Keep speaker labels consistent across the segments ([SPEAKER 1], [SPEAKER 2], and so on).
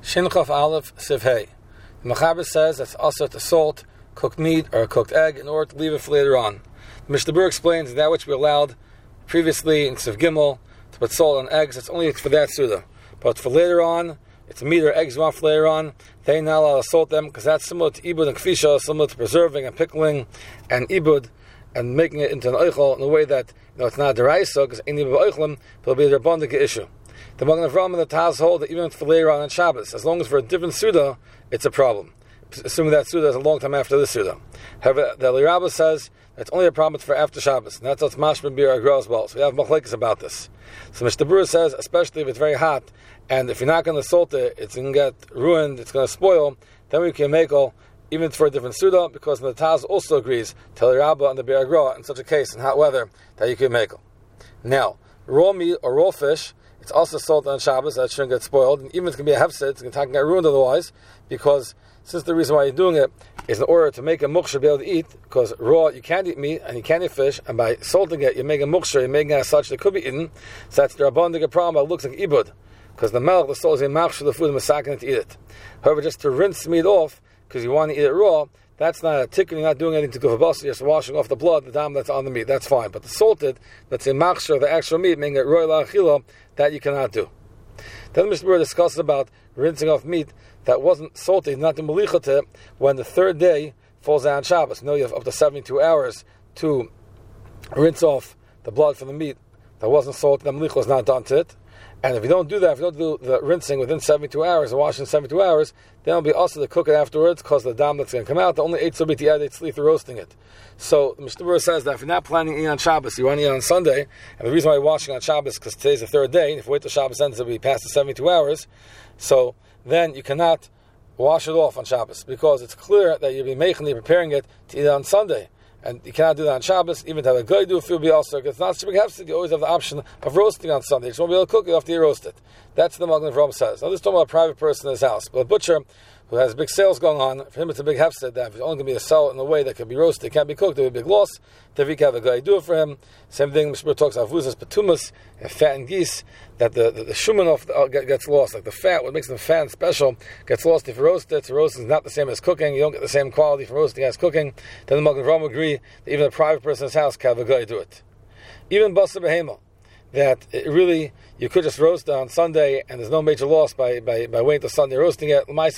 [SPEAKER 1] Shin Chaf Aleph Siv Hey. The Mechaber says that's also to salt cooked meat or a cooked egg in order to leave it for later on. The Mishnah Berurah explains that which we allowed previously in Siv Gimel to put salt on eggs, it's only for that Suda. But for later on, it's meat or eggs you want for later on, they not allowed to salt them because that's similar to ibud and kfisha, similar to preserving and pickling and ibud and making it into an oichel in a way that it's not a deraisa because any of oichlim, but it'll be a rabbanik issue. The Magen Avraham and the Taz hold that even if it's for later on Shabbos, as long as for a different Suda, it's a problem. Assuming that Suda is a long time after this Suda. However, the Eli Rabbah says it's only a problem for after Shabbos, and that's what's mashman bir agros balls. We have machlekes about this. So Mishnah Berurah says, especially if it's very hot, and if you're not going to salt it, it's going to get ruined, it's going to spoil, then we can make even for a different Suda, because the Taz also agrees, to Eli Rabbah and the bir agro, in such a case, in hot weather, that you can make. Now, raw meat or raw fish, it's also salted on Shabbos, that shouldn't get spoiled, and even if it's going to be a hefset, it's going to get ruined otherwise, because since the reason why you're doing it is in order to make a muksher be able to eat, because raw, you can't eat meat, and you can't eat fish, and by salting it, you're making a muksher, you're making it as such that it could be eaten, so that's the rabbanik problem, but it looks like ibud, because the melech, the salt is a machshir the food, and masakin to eat it. However, just to rinse meat off, because you want to eat it raw, that's not a tikkun, you're not doing anything to go for basa, you're just washing off the blood, the dam that's on the meat, that's fine. But the salted, that's a machshir, the actual meat, making it roy la'achila, that you cannot do. Then the Mishnah Berurah discusses about rinsing off meat that wasn't salted, not the malicha when the third day falls out on Shabbos. You have up to 72 hours to rinse off the blood from the meat that wasn't salted, the malicha was not done to it. And if you don't do that, if you don't do the rinsing within 72 hours, or washing 72 hours, then it'll be also to cook it afterwards, because the dam that's going to come out, the only 8 will be the added sleep roasting it. So the Mishnah Berurah says that if you're not planning to eat on Shabbos, you want to eat on Sunday, and the reason why you're washing on Shabbos because today's the third day, and if you wait till Shabbos ends, it'll be past the 72 hours, so then you cannot wash it off on Shabbos, because it's clear that you'll be making it, preparing it to eat it on Sunday. And you cannot do that on Shabbos, even to have a guy do it, be also, because it's not such a big hefset, you always have the option of roasting on Sunday. You just won't be able to cook it after you roast it. That's what the Magen Avraham says. Now, this is talking about a private person in his house, but a butcher who has big sales going on, for him it's a big hefset, that if it's only going to be a sell in a way that can be roasted, it can't be cooked, there'll be a big loss. If he can have a guy do it for him. Same thing, Mishnah talks about avuzas, petumas, and fat and geese, that the shuman gets lost, like the fat, what makes them fat and special, gets lost if you roast it. So roasting is not the same as cooking, you don't get the same quality from roasting as cooking. Then the Magen Avraham agree that even a private person's house can have a guy do it. Even basa behema, that it really, you could just roast it on Sunday, and there's no major loss by waiting till Sunday roasting it. And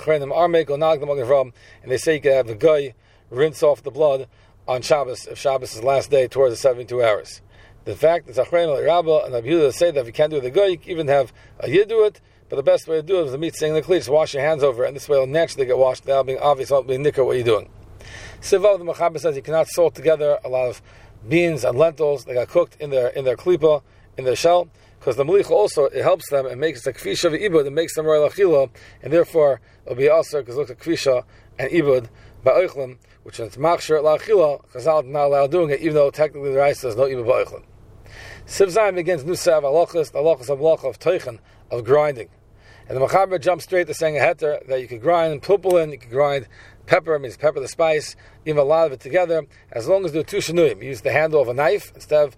[SPEAKER 1] they say you can have the guy rinse off the blood on Shabbos, if Shabbos is the last day towards the 72 hours. The fact that Zachrein Rabbah and Rabbi Yehuda say that if you can't do it the guy, you can even have a yid do it, but the best way to do it is the meat staying in the kli, just wash your hands over it, and this way it'll naturally get washed without being obvious, without being nicker what you're doing. Sivav, the Mechaber says you cannot salt together a lot of beans and lentils that got cooked in their klipa, in their shell, because the malicha also, it helps them and makes the kfisha v'ibud, it makes them roy lachila, and therefore it'll be also because look at kfisha and ibud by oichlim, which is machshir lachila. Chazal not allowed doing it, even though technically the rice says no ibud by oichlim. Siv Zayin begins new set of halachas, the halachas of halacha of teichen, of grinding, and the Mechaber jumps straight to saying a heter that you could grind pulpulin, you could grind pepper, means pepper the spice, even a lot of it together, as long as there are two shenuyim. You use the handle of a knife instead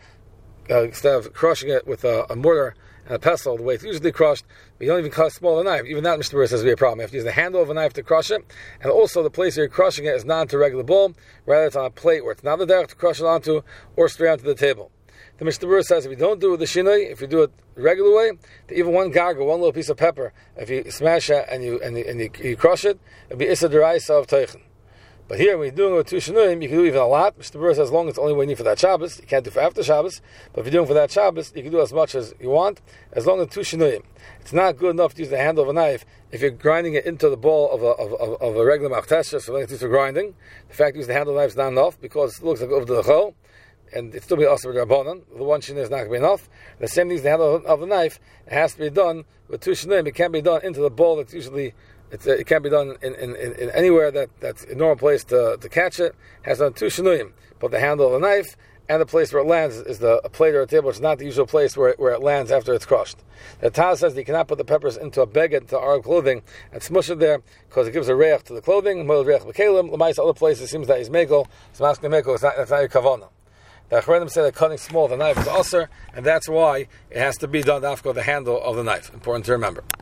[SPEAKER 1] of crushing it with a mortar and a pestle, the way it's usually crushed, but you don't even cut a smaller knife. Even that, Mishnah Berurah says, will be a problem. You have to use the handle of a knife to crush it, and also the place where you're crushing it is not into a regular bowl, rather it's on a plate where it's not the derech to crush it onto, or straight onto the table. The Mishnah Berurah says if you don't do it with the shinoi, if you do it the regular way, even one gargle, one little piece of pepper, if you smash it and you crush it, it'll be issa deraisa of teichen. But here, when you're doing it with two shenuyim, you can do even a lot. Mishnah Berurah says as long as it's only what you need for that Shabbos, you can't do for after Shabbos, but if you're doing for that Shabbos, you can do as much as you want, as long as two shenuyim. It's not good enough to use the handle of a knife if you're grinding it into the bowl of a regular machtesha, so it's used for grinding. The fact that you use the handle of the knife is not enough, because it looks like over the chol, and it's still be also with rabbanon. The one shinui is not going to be enough. The same thing is the handle of the knife. It has to be done with two shinuyim. It can't be done into the bowl that's usually. It can't be done in anywhere that's a normal place to catch it. It has done two shenuyim, but the handle of the knife and the place where it lands is a plate or a table, which is not the usual place where it lands after it's crushed. The Taz says that you cannot put the peppers into a beged, into our clothing, and smush it there, because it gives a reich to the clothing. L'mais, other places, it seems that he's megel, it's masking megel, that's not your kavanah. The Achronim say that cutting small the knife is usher, and that's why it has to be done after the handle of the knife. Important to remember.